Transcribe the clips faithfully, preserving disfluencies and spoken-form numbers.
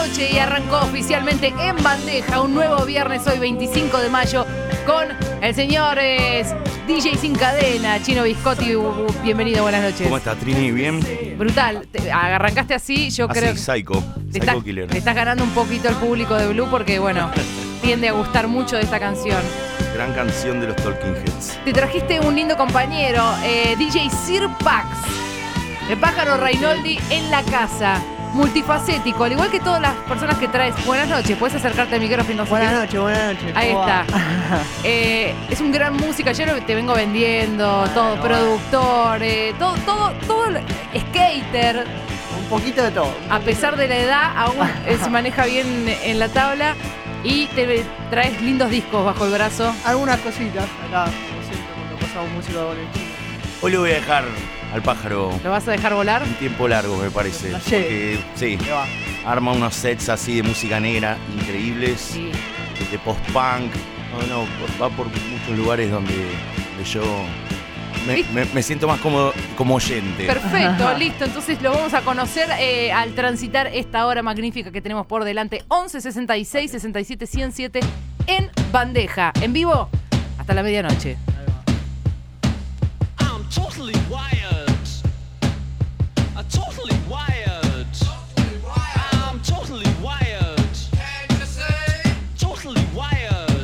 noche y arrancó oficialmente en bandeja un nuevo viernes, hoy veinticinco de mayo, con el señor eh, D J Sin Cadena, Chino Biscotti. Bienvenido, buenas noches. ¿Cómo estás, Trini? ¿Bien? Brutal. Te, arrancaste así, yo así, creo. Psycho. Te Psycho estás, Killer. te estás ganando un poquito el público de Blue porque, bueno, tiende a gustar mucho de esta canción. Gran canción de los Talking Heads. Te trajiste un lindo compañero, eh, D J Sir Pax, el pájaro Reinoldi en la casa. Multifacético, al igual que todas las personas que traes. Buenas noches, puedes acercarte al micrófono. Buenas noches, buenas noches. Ahí está. eh, es un gran música, yo lo te vengo vendiendo, todo, bueno, productor, eh, todo, todo, todo, skater. Un poquito de todo. A pesar de la edad, aún eh, se maneja bien en la tabla y te traes lindos discos bajo el brazo. Algunas cositas acá, como siempre, cuando pasamos música con el chino. Hoy le voy a dejar al pájaro ¿Lo vas a dejar volar? un tiempo largo, me parece. Sí. Porque, sí, Ahí va. arma unos sets así de música negra increíbles, Sí. de post-punk. No, no, va por muchos lugares donde, donde yo me, me, me siento más cómodo como oyente. Perfecto, listo. Entonces lo vamos a conocer eh, al transitar esta hora magnífica que tenemos por delante. once sesenta y seis sesenta y siete ciento siete en bandeja. En vivo hasta la medianoche. I'm totally wired. I'm totally wired. I'm totally wired. Totally wired.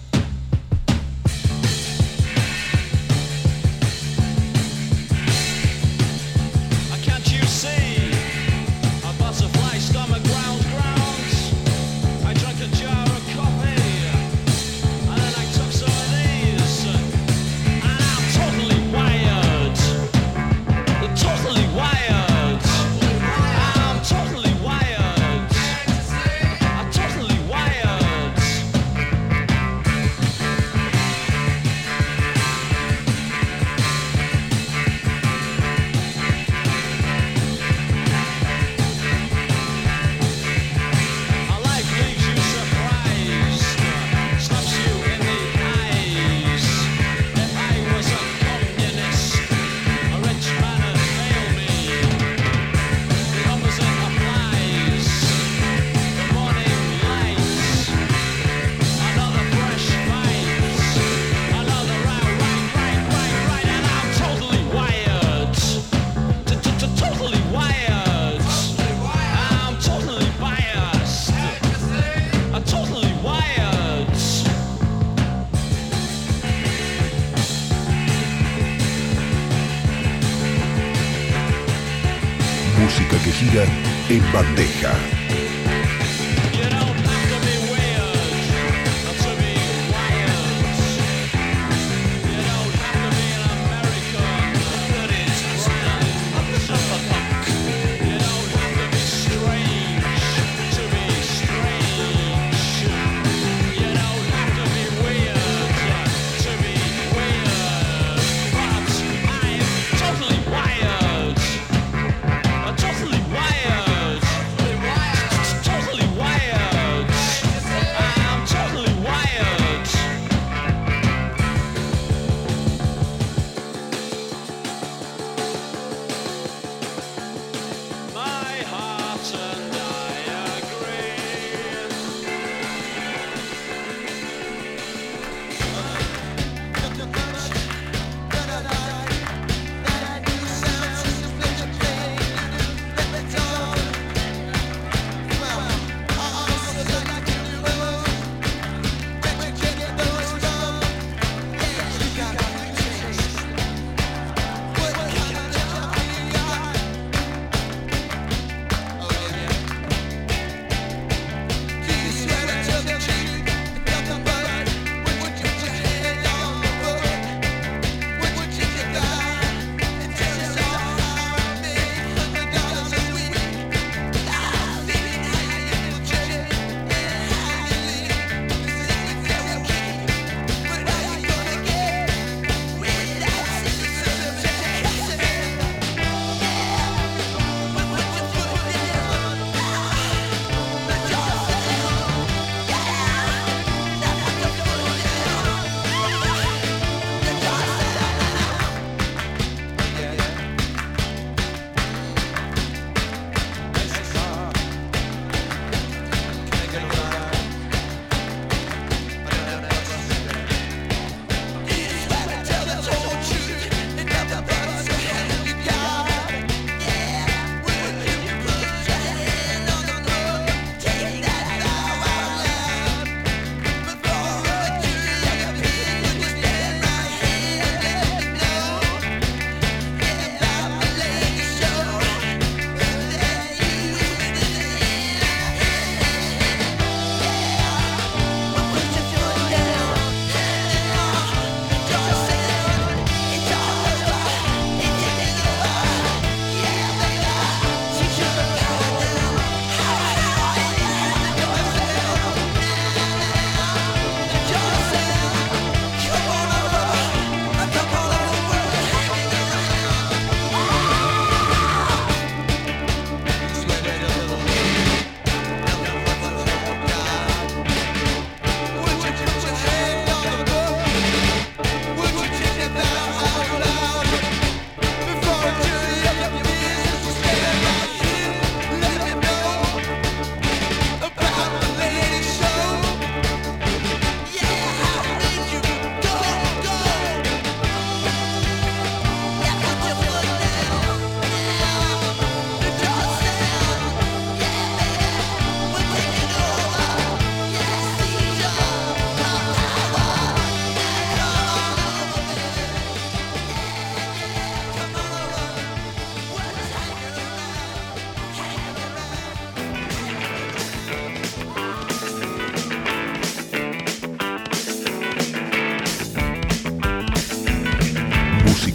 Can't you see a butterfly stomach ground grounds? I drank a jar of coffee and then I took some of these. And I'm totally wired. Totally wired. I'm totally wired. I'm totally wired. A life leaves you surprised, slaps you in the eyes. If I was a communist, a rich man would fail me. The opposite applies. The morning lights, another fresh vibes, another right, right, right, right, right, and I'm totally wired. Totally wired. I'm totally biased. I'm totally wired. Música que gira en bandeja. You don't have to be weird to be wired. You don't have to be an American that is proud. You don't have to be strange to be strange. You don't have to be weird to be weird. But I'm totally wired. I'm totally wired.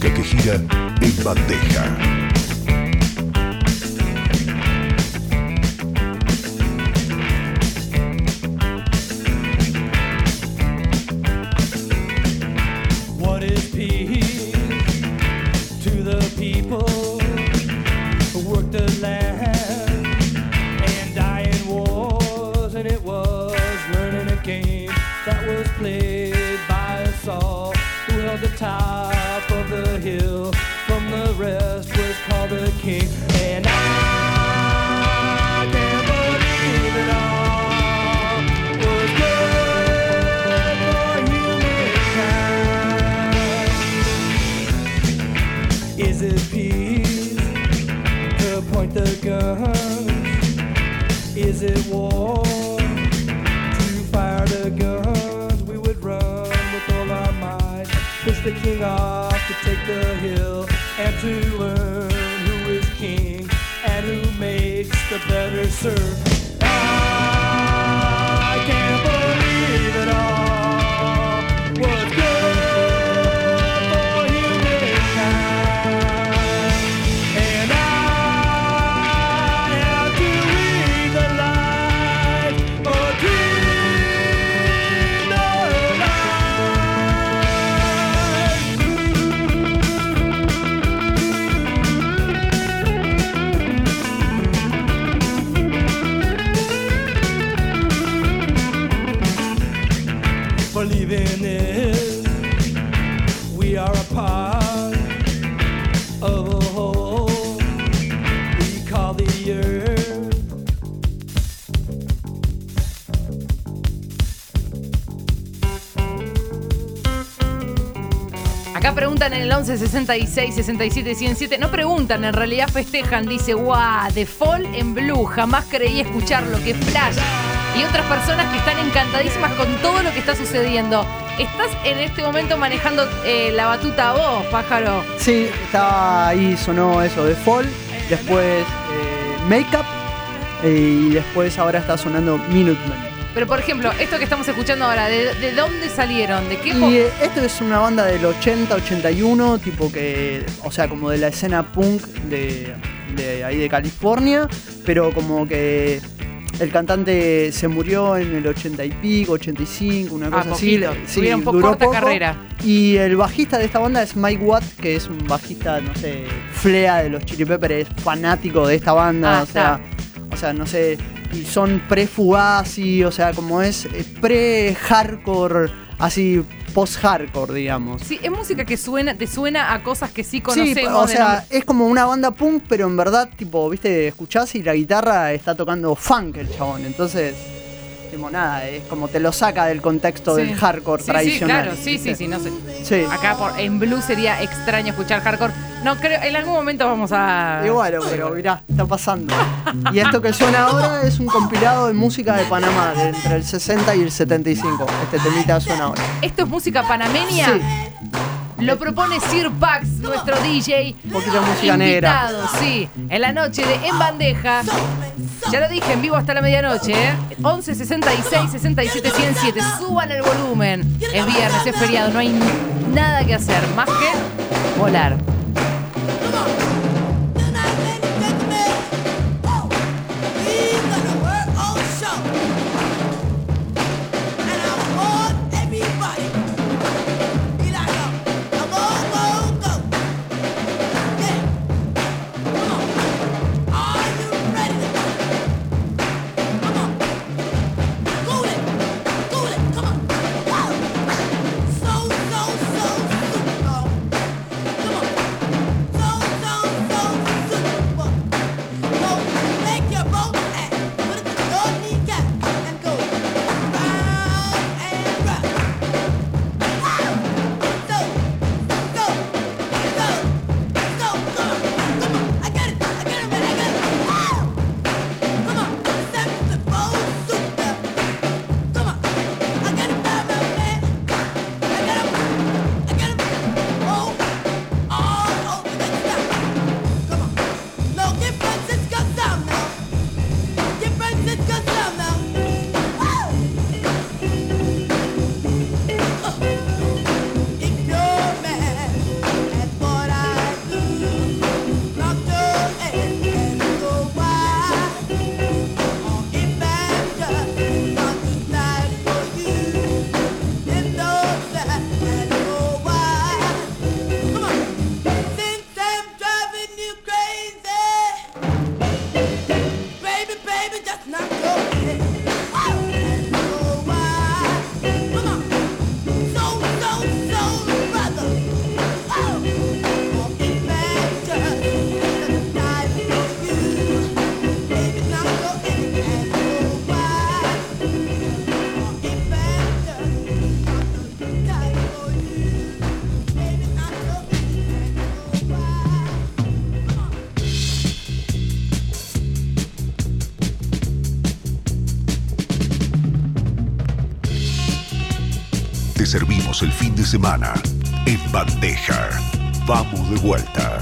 música que gira en bandeja. What is peace to the people who work the land and die in wars? And it was learning a game that was played by us all who held the top of the hill from the rest was called a king. And I can't believe it all was good for humankind. Is it peace to point the guns? Is it war to fire the guns? We would run with all our might, push the king off to take the hill, and to learn who is king and who makes the better serve. I can't believe it all was good for humankind. And I have to read the light or dream the believing this, we are a part of a whole we call the earth. Acá preguntan en el once sesenta y seis sesenta y siete ciento siete. No preguntan, en realidad festejan. Dice, guau, The Fall en Blue. Jamás creí escucharlo, que flash. Y otras personas que están encantadísimas con todo lo que está sucediendo. ¿Estás en este momento manejando eh, la batuta a vos, pájaro? Sí, estaba ahí, sonó eso de Fall, después eh, Makeup y después ahora está sonando Minutemen. Pero por ejemplo, esto que estamos escuchando ahora, ¿de, de dónde salieron? ¿De qué Y po- eh, esto es una banda del ochenta, ochenta y uno, tipo que, o sea, como de la escena punk de, de ahí de California, pero como que el cantante se murió en el ochenta y pico, ochenta y cinco, una Ah, cosa así. poquito. Sí, Tuvieron po- duró corta poco. carrera. Y el bajista de esta banda es Mike Watt, que es un bajista, no sé, flea de los Chili Peppers, es fanático de esta banda, Ah, o sea, está. o sea, no sé, y son pre-Fugazi, o sea, como es eh, pre-hardcore, así post-hardcore, digamos. Sí, es música que suena, te suena a cosas que sí Sí, conocemos. o de sea, nombre. es como una banda punk, pero en verdad, tipo, viste, escuchás y la guitarra está tocando funk el chabón, entonces, tipo, nada, es como te lo saca del contexto Sí. del hardcore Sí, tradicional. Sí, claro, sí, sí, ¿viste? sí, no sé. Sí. Acá por, en Blue sería extraño escuchar hardcore. No creo, en algún momento vamos a. Y bueno, pero mirá, está pasando. Y esto que suena ahora es un compilado de música de Panamá, de entre el sesenta y el setenta y cinco. Este temita suena ahora. ¿Esto es música panameña? Sí. Lo propone Sir Pax, nuestro D J. Un poquito de música negra. Invitado, sí. En la noche de En Bandeja. Ya lo dije, en vivo hasta la medianoche, ¿eh? once sesenta y seis sesenta y siete ciento siete. Suban el volumen. Es viernes, es feriado, no hay nada que hacer más que volar. So, so, so, so, servimos el fin de semana. En bandeja. Vamos de vuelta.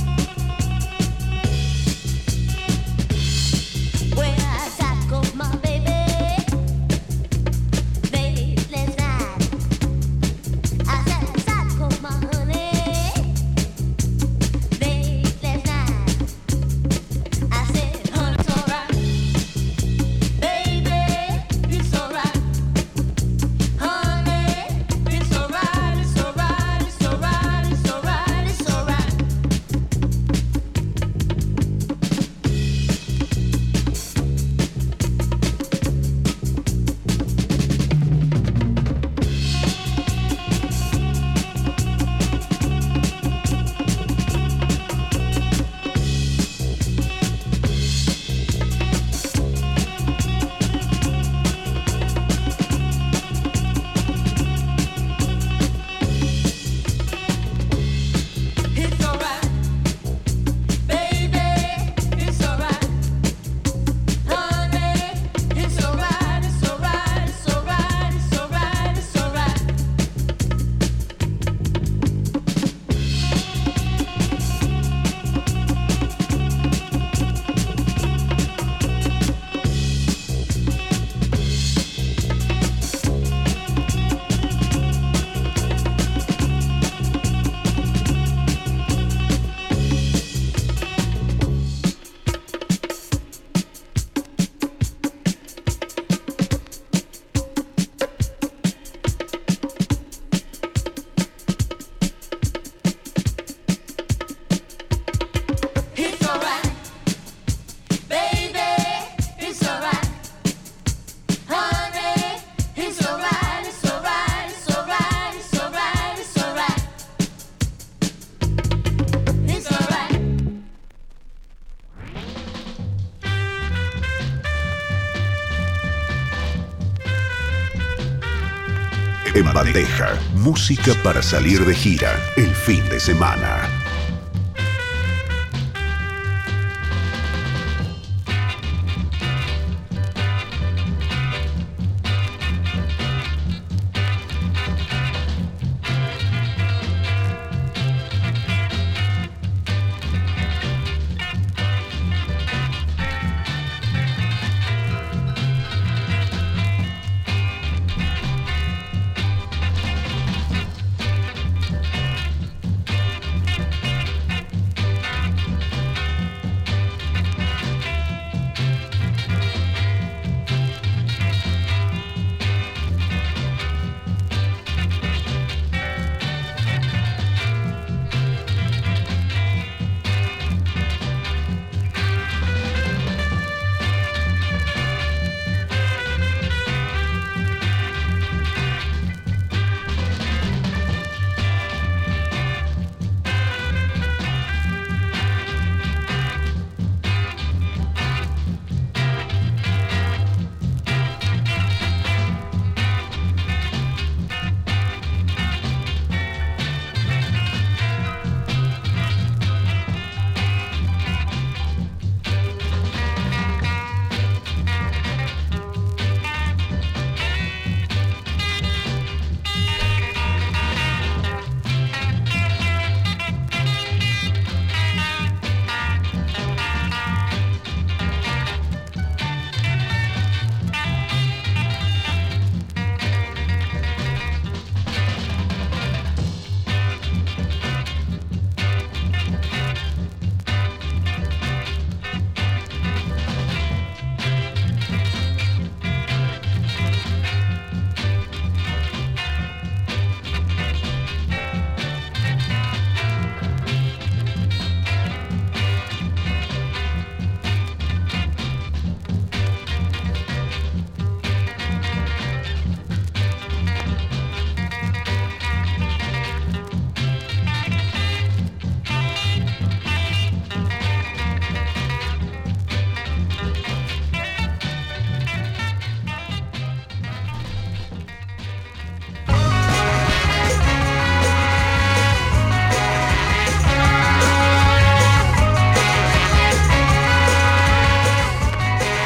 En bandeja, música para salir de gira el fin de semana.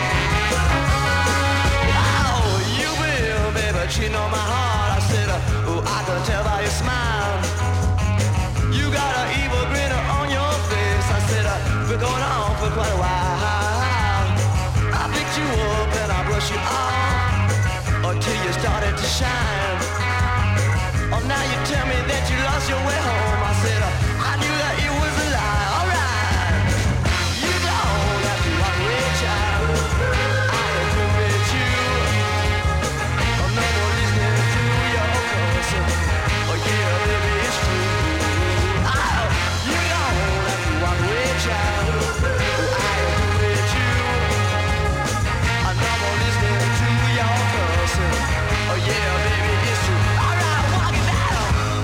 You know my heart. I said, uh, I could tell by your smile. You got an evil grin on your face. I said, uh, we're going on for quite a while. I picked you up and I brushed you off until you started to shine. Oh, now you tell me that you lost your way home. I said, uh, I knew that it was a lie. All right, you don't have to walk away, child. I can commit you. I'm no more listening to your cussing. Oh yeah, baby, it's true. Oh, you don't have to walk away, child. Oh, I can commit you. I'm no more listening to your cussing. Oh yeah, baby, it's true. All right, walk it down.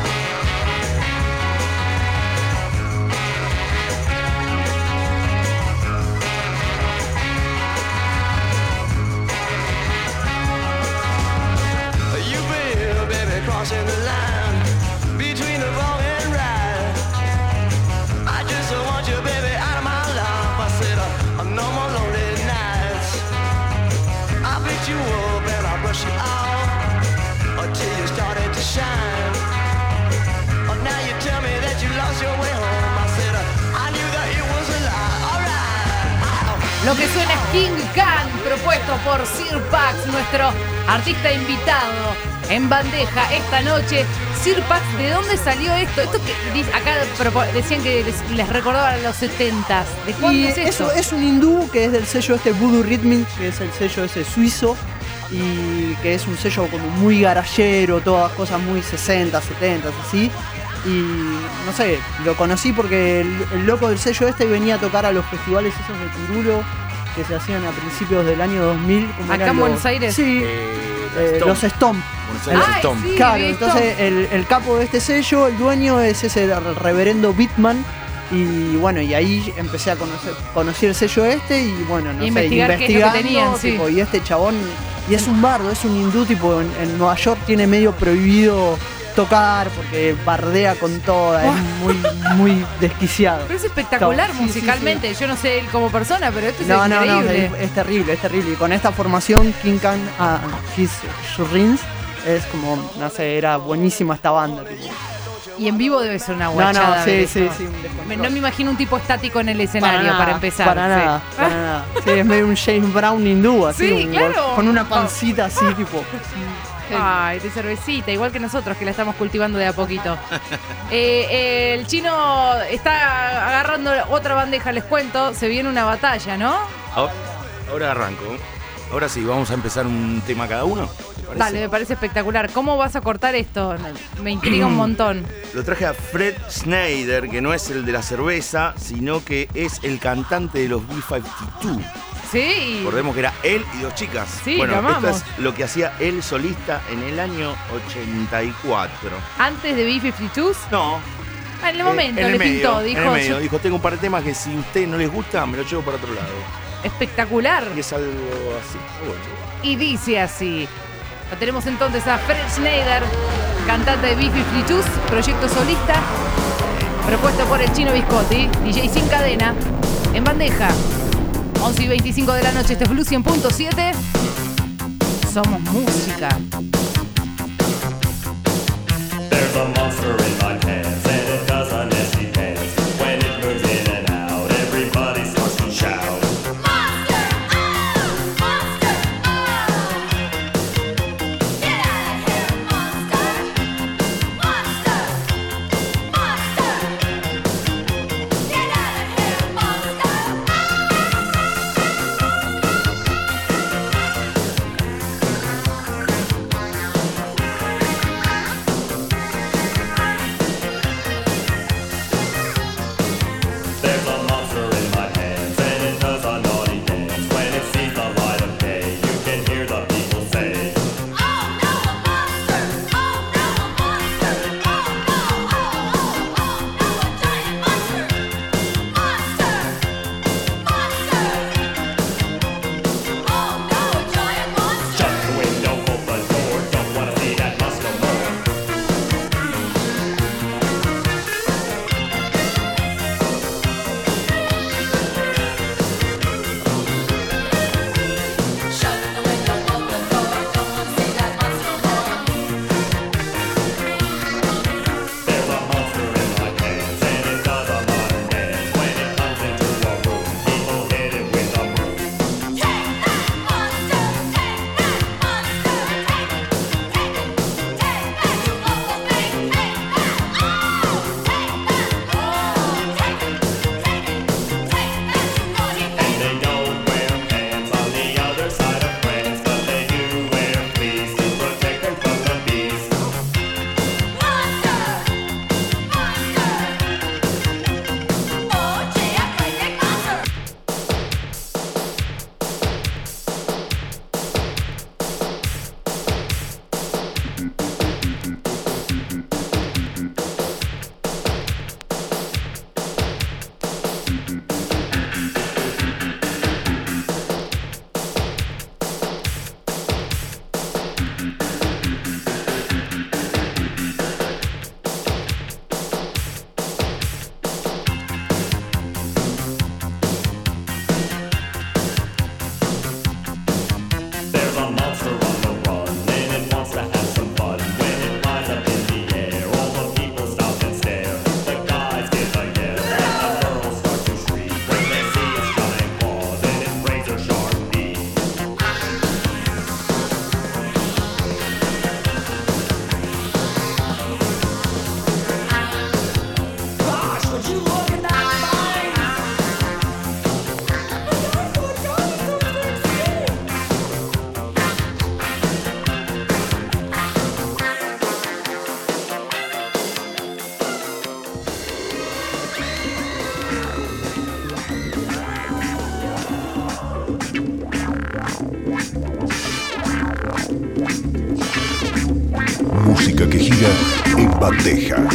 You feel, baby, crossing the line between the wrong and right. I just want you, baby, out of my life. I said, uh, no more lonely nights. I picked you up and I brushed you off until you started to shine. Oh, now you tell me that you lost your way home. I said, uh, I knew that it was a lie. All right. Lo que suena es King Khan, propuesto por Sir Pax, nuestro artista invitado en bandeja esta noche. Sir Pax, ¿de dónde salió esto? Esto que dice- acá propo- decían que les, les recordaba a los setentas. ¿De cuándo Y es esto? eso es un hindú que es del sello este Voodoo Rhythmic, que es el sello ese suizo, y que es un sello como muy garallero, todas cosas muy sesenta, setenta, así. Y no sé, lo conocí porque el, el loco del sello este venía a tocar a los festivales esos de Turulo que se hacían a principios del año dos mil. Como ¿Acá eran en los- Buenos Aires? Sí, Eh, eh, los Stomp. Buenos Aires Ay, Stomp. sí. Claro, ¿visto? entonces el, el capo de este sello, el dueño, es ese reverendo Bitman. Y bueno, y ahí empecé a conocer, conocí el sello este y bueno, no sé, Investigar qué es lo que investigando, tenían, sí. tipo, y este chabón, y es un bardo, es un hindú, tipo, en, en Nueva York tiene medio prohibido tocar porque bardea con toda, es muy, muy desquiciado. Pero es espectacular Sí, sí, musicalmente. Yo no sé él como persona, pero esto es No, no, no, increíble. es, es terrible, es terrible. Y con esta formación, King Khan a His Rings, es como, no sé, era buenísima esta banda. Tipo. Y en vivo debe ser una No, guachada. no, ver sí, sí, esto. sí. un descontrol. Me- No me imagino un tipo estático en el escenario para, nada, empezar. Para sí. nada, para nada. Sí, es medio un James Brown hindú, así. Sí, un- claro. Con una pancita así, tipo. Ay, de cervecita, igual que nosotros que la estamos cultivando de a poquito. Eh, eh, el chino está agarrando otra bandeja, les cuento. Se viene una batalla, ¿no? Ahora, ahora arranco. Ahora sí, vamos a empezar un tema cada uno. ¿te parece? Dale, me parece espectacular. ¿Cómo vas a cortar esto? Me intriga un montón. Lo traje a Fred Schneider, que no es el de la cerveza, sino que es el cantante de los B cincuenta y dos. Sí. Recordemos que era él y dos chicas. Sí, bueno, lo esto amamos. es lo que hacía él solista en el año ochenta y cuatro. Antes de B cincuenta y dos, No. ah, en el momento en el le medio, pintó, en dijo. el medio. yo- Dijo, tengo un par de temas que si a ustedes no les gusta, me lo llevo para otro lado. Espectacular. Y es algo así. Bueno. Y dice así. Lo tenemos entonces a Fred Schneider, cantante de B cincuenta y dos, proyecto solista, propuesto por el Chino Biscotti, D J sin cadena, en bandeja. once y veinticinco de la noche, este es Blue cien punto siete. Somos música. There's a monster in my pants and it doesn't miss me pants. When it moves in and out, everybody starts to shout. Monster! Oh! Monster! Oh! Get out of here, monster! Monster! Monster! Get out of here, monster! Música que gira en bandeja.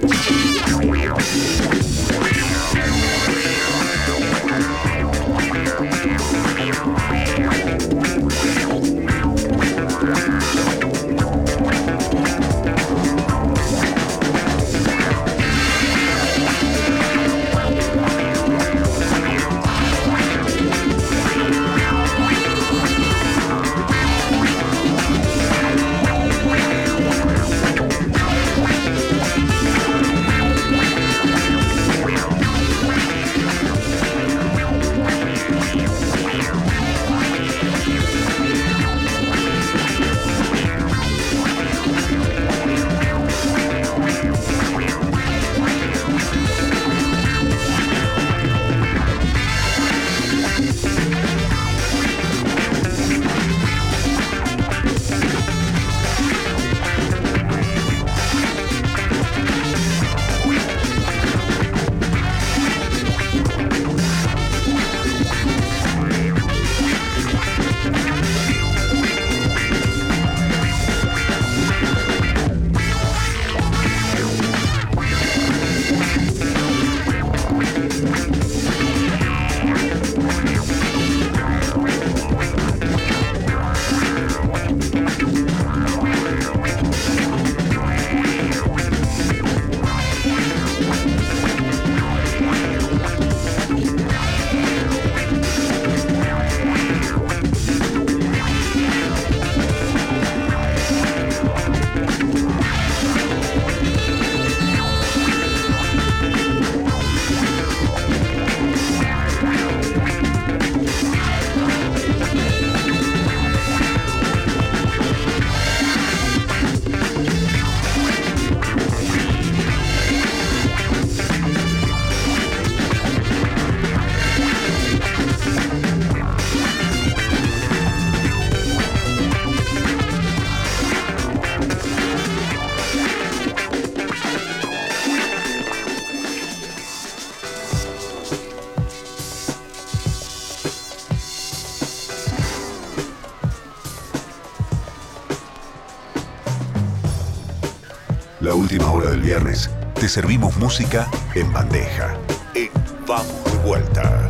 La última hora del viernes, te servimos música en bandeja. En Vamos de Vuelta.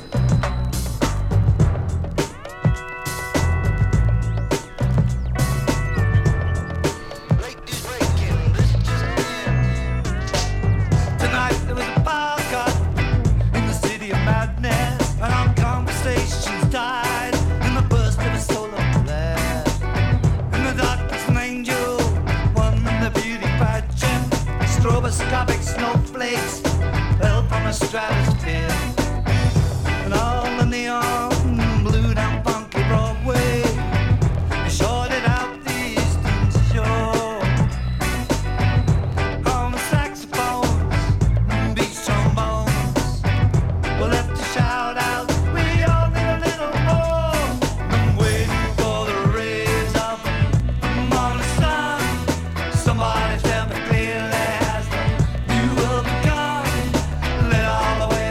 Tonight there was a fire cut in the city of madness, and our conversations died in the burst of a solar flare. In the darkness, an angel won the beauty pageant. Stroboscopic snowflakes fell from a stratosphere, and all the neon blew down funky Broadway. It shorted out the eastern shore. On the saxophones, beach trombones, we're left to shout out, we all need a little more. I'm waiting for the rays of the morning sun. Somebody tell me clearly, has the new world begun? Let all the way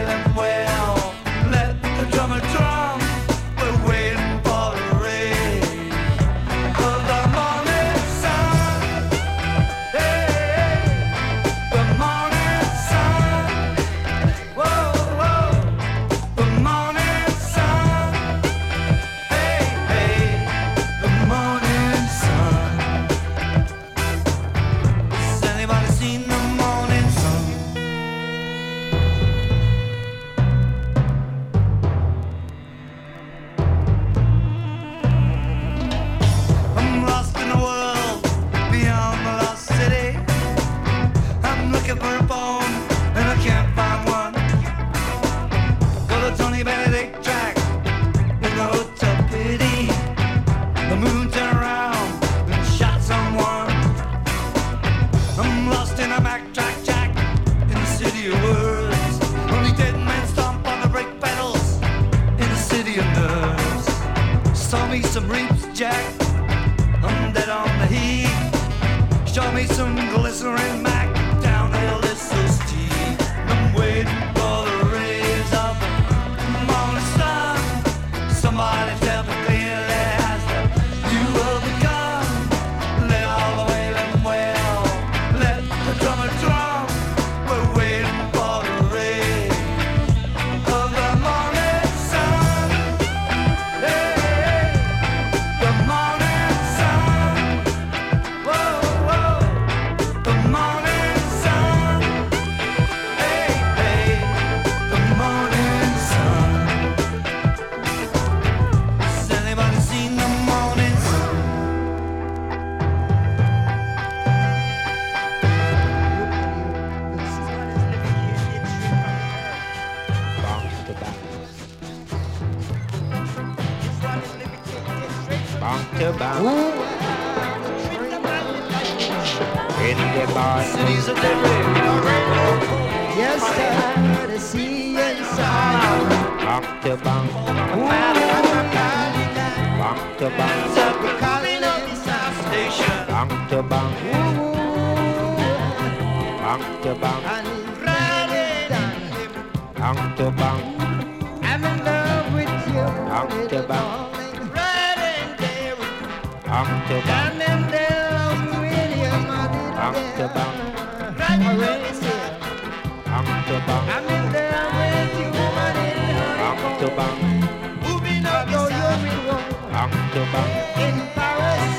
In the bar. Cities of dead Yes, sir, the sea inside. Bang to bang. Bang to bang. calling on the South Station. Bang to bang. Bang to bang. Bang to bang. I'm in love with you. Bang to bang. Bang to bang. I'm in love with you, my little bang to bang. Bang to bang. I'm in love with you, my little bang to bang. Moving up the South. Bang to bang. In Paris.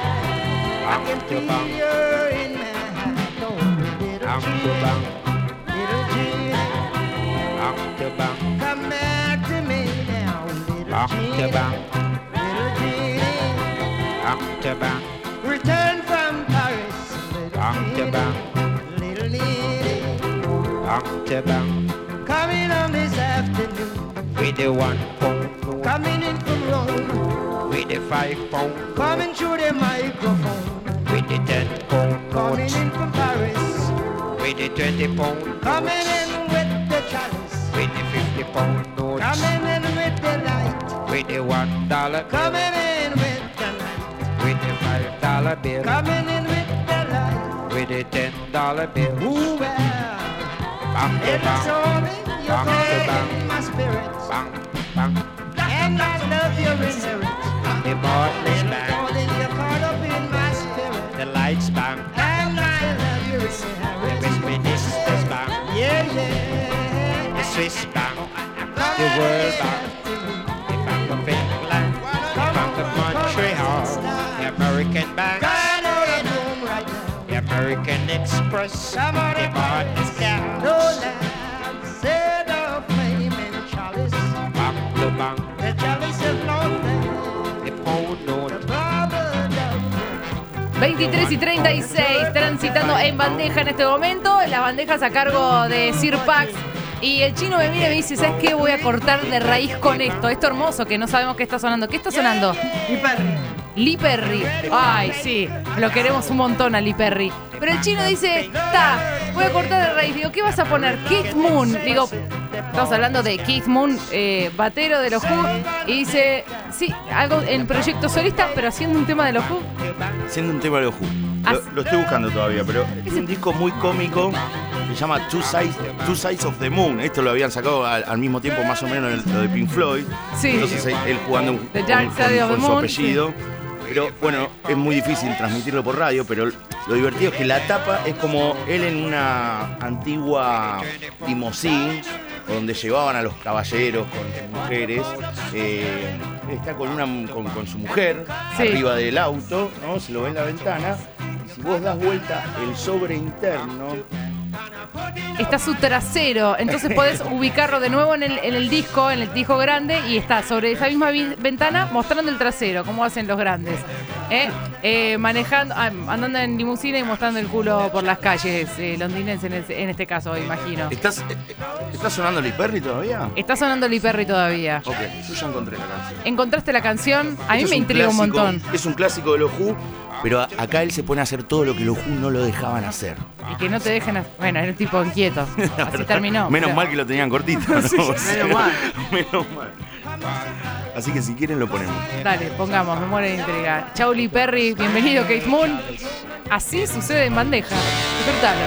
Bang to bang. In Manhattan. Bang to bang. Little Jean. Bang to bang. Come back to me now, little Bang to bang. Little Jean. Bang to bang. Return from Paris, little Bang to bang. Little lady. Bang to bang. Coming on this afternoon. With the one pound note. Coming in from Rome. With the five pound note. Coming through the microphone. With the ten pound note. Coming in from Paris. With the twenty pound note. Coming in with the chalice. With the fifty pound notes. Coming in with the light. With the one dollar bill. Coming in with the light. With the five dollar bill. Coming in with the light. With the ten dollar bill. Ooh, well. Bang to bang. Bang to bang. My spirits. Bang, bang. And I love your reserves. The bottles bang. You're caught up in my spirit. The lights bang. And I love your reserves. The Westministers bang. Yeah, yeah. The Swiss bang. The world bang. The Bank of England. The Bank of Montreal. The American bank. The American Express. The bottles down. No lamb. Say the flame in chalice. Bang to bang. The chalice of London. The pound note. The bubble down. veintitrés y treinta y seis, transitando en bandeja en este momento. Las bandejas a cargo de Sir Pax. Y el chino me mira y me dice, ¿sabes qué? Voy a cortar de raíz con esto. Esto hermoso que no sabemos qué está sonando. ¿Qué está sonando? Lee Perry. Lee Perry. Ay, sí, lo queremos un montón a Lee Perry. Pero el chino dice, está, voy a cortar de raíz. Digo, ¿qué vas a poner? Keith Moon. Digo, estamos hablando de Keith Moon, eh, batero de los Who. Y dice, sí, algo en proyecto solista, pero haciendo un tema de los Who. Siendo un tema de los Who. Lo, lo estoy buscando todavía, pero es un disco muy cómico. Se llama Two Sides, Two Sides of the Moon. Esto lo habían sacado al, al mismo tiempo más o menos el- lo de Pink Floyd. Sí. Entonces él, él jugando un- The con, Dark con- Side of the con su Moon, apellido. Pero bueno, es muy difícil transmitirlo por radio, pero lo divertido es que la tapa es como él en una antigua limusín donde llevaban a los caballeros con sus mujeres. Eh, él está con, una, con, con su mujer Sí. arriba del auto, ¿no? Se lo ve en la ventana. Y si vos das vuelta el sobre interno, Está su trasero, entonces podés ubicarlo de nuevo en el, en el disco, en el disco grande, y está sobre esa misma vi- ventana mostrando el trasero, como hacen los grandes. ¿Eh? Eh, manejando, ah, andando en limusina y mostrando el culo por las calles eh, londinenses en, ese- en este caso, imagino. ¿estás, eh, ¿estás sonando Lee Perry todavía? Está sonando Lee Perry todavía. Ok, yo ya encontré la canción. ¿Encontraste la canción? A mí Esto me es intriga un clásico- montón. Es un clásico de los Who, pero a- acá él se pone a hacer todo lo que los Who no lo dejaban hacer. Y que no te dejen... ha- Bueno, es un tipo inquieto. Así terminó. Menos pero- mal que lo tenían cortito, ¿no? Sí, O sea, menos mal. Menos mal. Así que si quieren lo ponemos. Dale, pongamos, me muere de intriga. Chau Lee Perry, bienvenido Keith Moon. Así sucede en bandeja. Disfrutalo.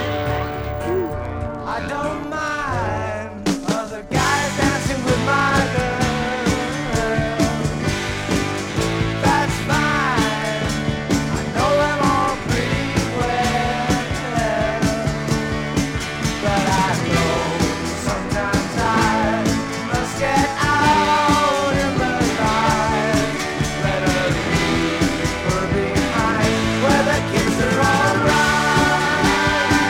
I don't mind other guys dancing with my girl. That's fine. I know them all pretty well. But I know sometimes I must get out in the light. Let her leave her behind where the kids are all right.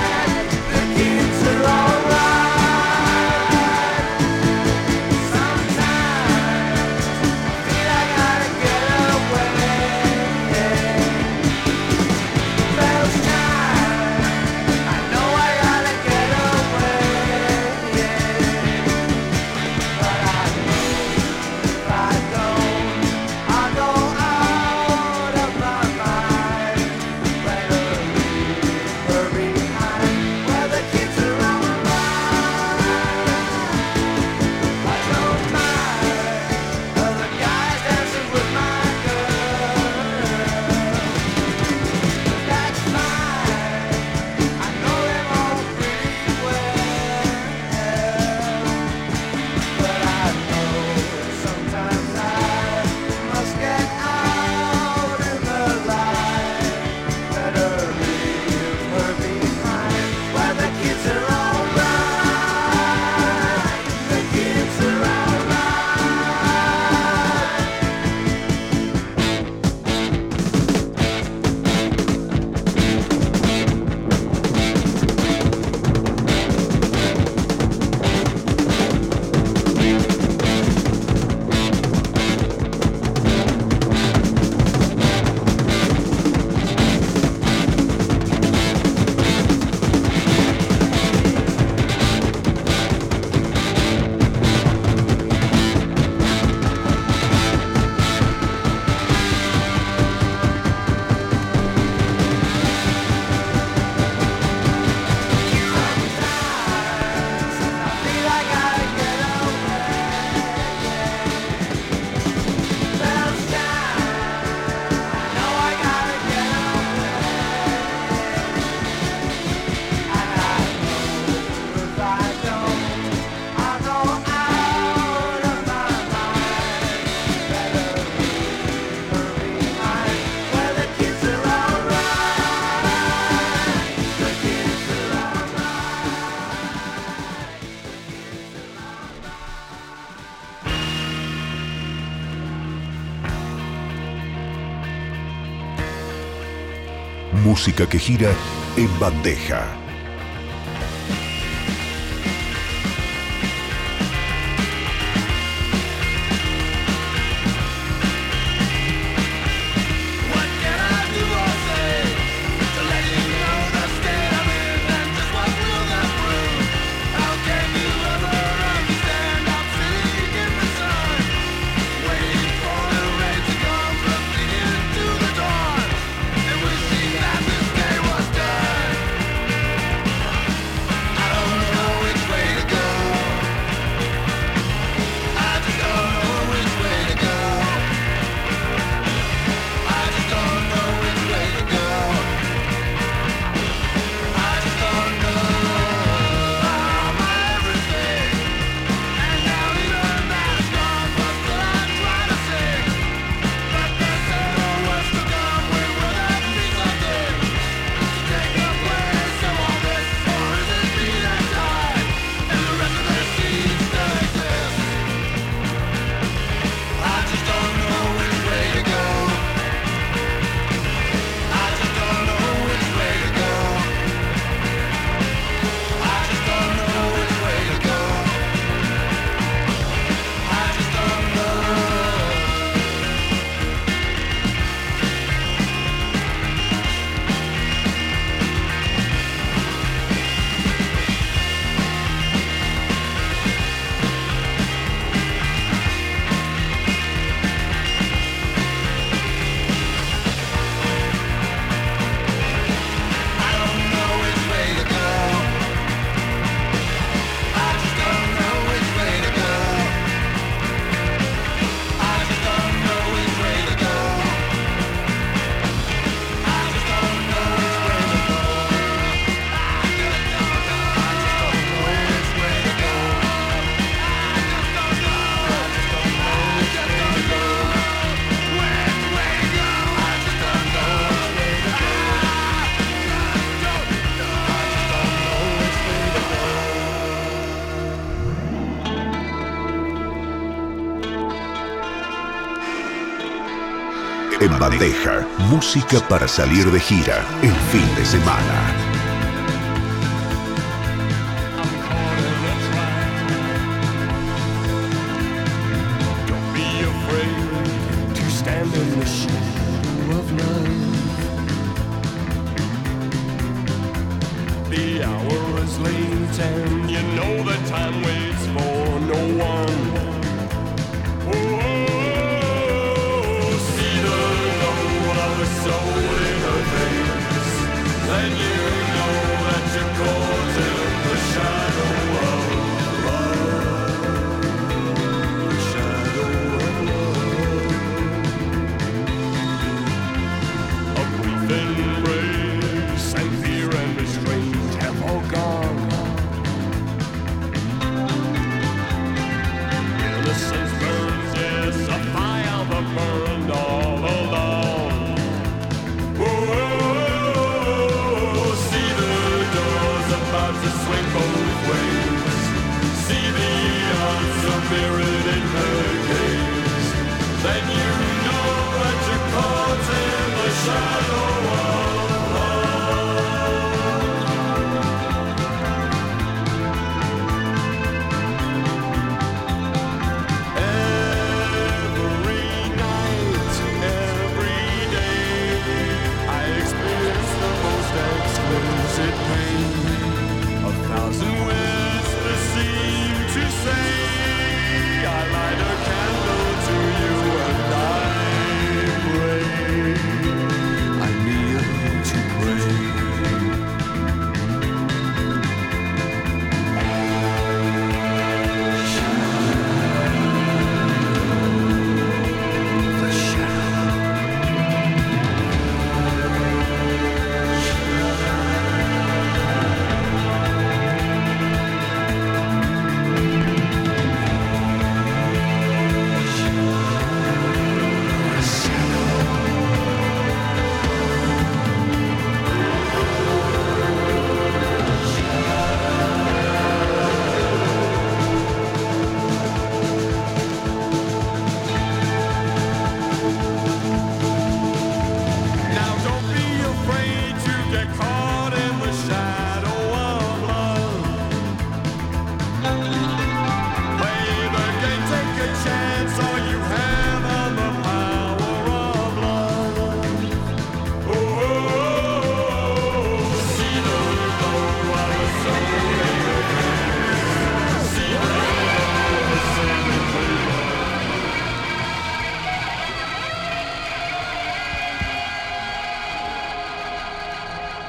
Música que gira en bandeja. En bandeja, música para salir de gira el fin de semana. Then you know that you're caught in the shadow of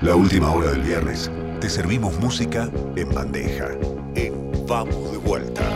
La última hora del viernes, te servimos música en bandeja. En Vamos de Vuelta.